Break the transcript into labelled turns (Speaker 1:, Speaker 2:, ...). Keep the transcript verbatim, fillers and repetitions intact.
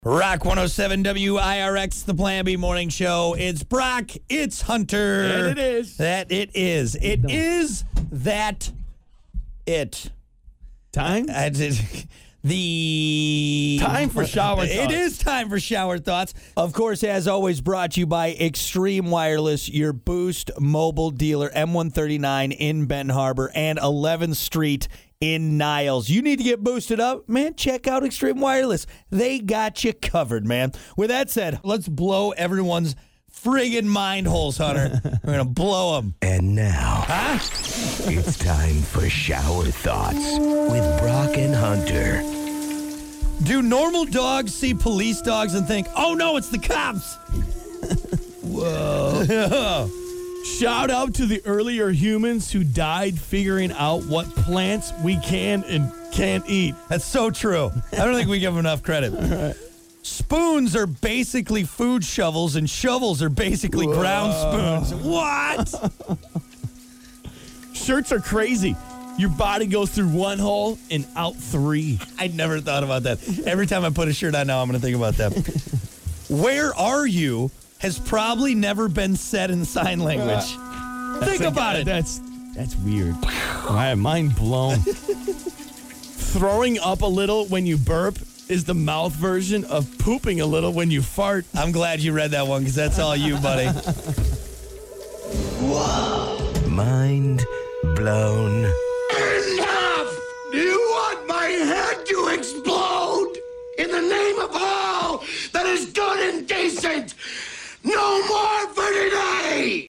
Speaker 1: Rock one oh seven W I R X, the Plan B Morning Show. It's Brock. It's Hunter.
Speaker 2: And it is.
Speaker 1: That it is. It is that it.
Speaker 2: Time?
Speaker 1: Uh, the
Speaker 2: Time for shower thoughts.
Speaker 1: It is time for shower thoughts. Of course, as always, brought to you by Extreme Wireless, your Boost mobile dealer, M one thirty-nine in Benton Harbor and eleventh Street in Niles. You need to get boosted up, man, check out Extreme Wireless. They got you covered, man. With that said, let's blow everyone's friggin' mind holes, Hunter. We're going to blow them.
Speaker 3: And now,
Speaker 1: Huh?
Speaker 3: it's time for Shower Thoughts with Brock and Hunter.
Speaker 1: Do normal dogs see police dogs and think, oh no, it's the cops?
Speaker 2: Whoa. Shout out to the earlier humans who died figuring out what plants we can and can't eat.
Speaker 1: That's so true. I don't think we give them enough credit.
Speaker 2: Right.
Speaker 1: Spoons are basically food shovels, and shovels are basically
Speaker 2: Whoa.
Speaker 1: ground spoons. What?
Speaker 2: Shirts are crazy. Your body goes through one hole and out three.
Speaker 1: I never thought about that. Every time I put a shirt on now, I'm going to think about that. Where are you has probably never been said in sign language. Think
Speaker 2: a-
Speaker 1: about it.
Speaker 2: That's that's weird. My mind blown. Throwing up a little when you burp is the mouth version of pooping a little when you fart.
Speaker 1: I'm glad you read that one because that's all you, buddy.
Speaker 3: Mind blown.
Speaker 4: Enough! Do you want my head to explode? In the name of all that is good and decent, no more for today!